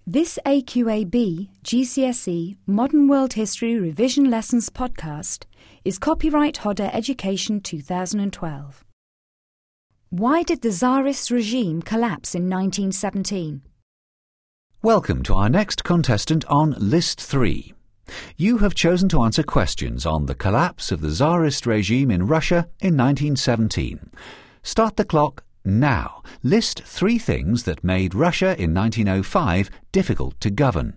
This AQAB GCSE Modern World History Revision Lessons podcast is copyright Hodder Education 2012. Why did the Tsarist regime collapse in 1917? Welcome to our next contestant on List 3. You have chosen to answer questions on the collapse of the Tsarist regime in Russia in 1917. Start the clock now. List 3 things that made Russia in 1905 difficult to govern.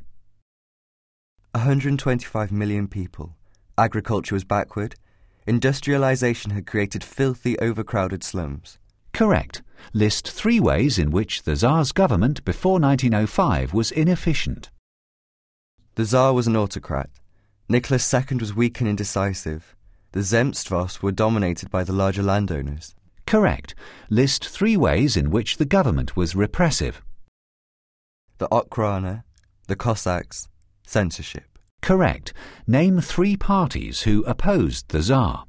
125 million people. Agriculture was backward. Industrialization had created filthy, overcrowded slums. Correct. List 3 ways in which the Tsar's government before 1905 was inefficient. The Tsar was an autocrat. Nicholas II was weak and indecisive. The Zemstvos were dominated by the larger landowners. Correct. List 3 ways in which the government was repressive. The Okhrana, the Cossacks, censorship. Correct. Name 3 parties who opposed the Tsar.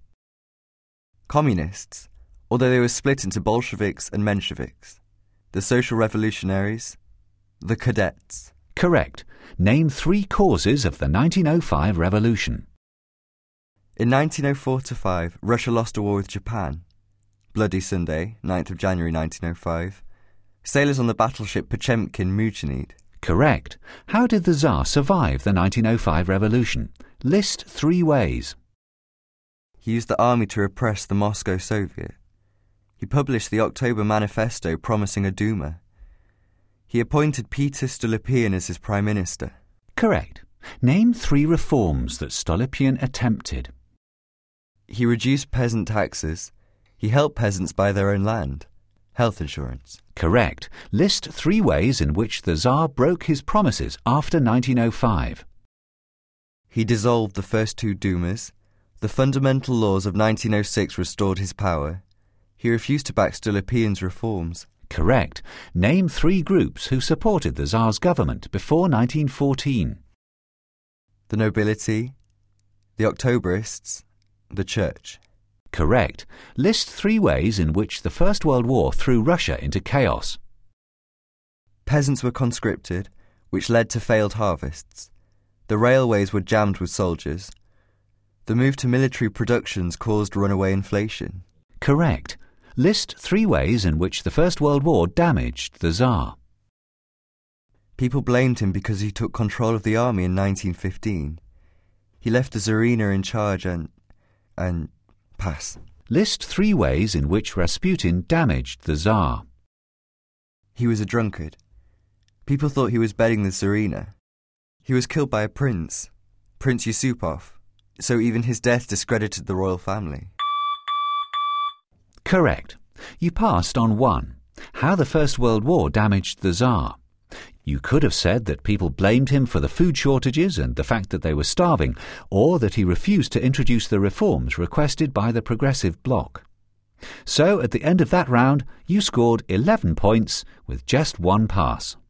Communists, although they were split into Bolsheviks and Mensheviks. The Social Revolutionaries, the Cadets. Correct. Name 3 causes of the 1905 revolution. In 1904-5, Russia lost a war with Japan. Bloody Sunday, 9th of January 1905. Sailors on the battleship Potemkin mutinied. Correct. How did the Tsar survive the 1905 revolution? List 3 ways. He used the army to repress the Moscow Soviet. He published the October Manifesto promising a Duma. He appointed Peter Stolypin as his prime minister. Correct. Name 3 reforms that Stolypin attempted. He reduced peasant taxes. He helped peasants buy their own land. Health insurance. Correct. List 3 ways in which the Tsar broke his promises after 1905. He dissolved the first 2 Dumas. The fundamental laws of 1906 restored his power. He refused to back Stolypin's reforms. Correct. Name 3 groups who supported the Tsar's government before 1914. The nobility, the Octoberists, the church. Correct. List 3 ways in which the First World War threw Russia into chaos. Peasants were conscripted, which led to failed harvests. The railways were jammed with soldiers. The move to military productions caused runaway inflation. Correct. List 3 ways in which the First World War damaged the Tsar. People blamed him because he took control of the army in 1915. He left the Tsarina in charge and pass. List 3 ways in which Rasputin damaged the Tsar. He was a drunkard. People thought he was bedding the Tsarina. He was killed by a prince, Prince Yusupov, so even his death discredited the royal family. Correct. You passed on 1. How the First World War damaged the Tsar. You could have said that people blamed him for the food shortages and the fact that they were starving, or that he refused to introduce the reforms requested by the Progressive Bloc. So, at the end of that round, you scored 11 points with just 1 pass.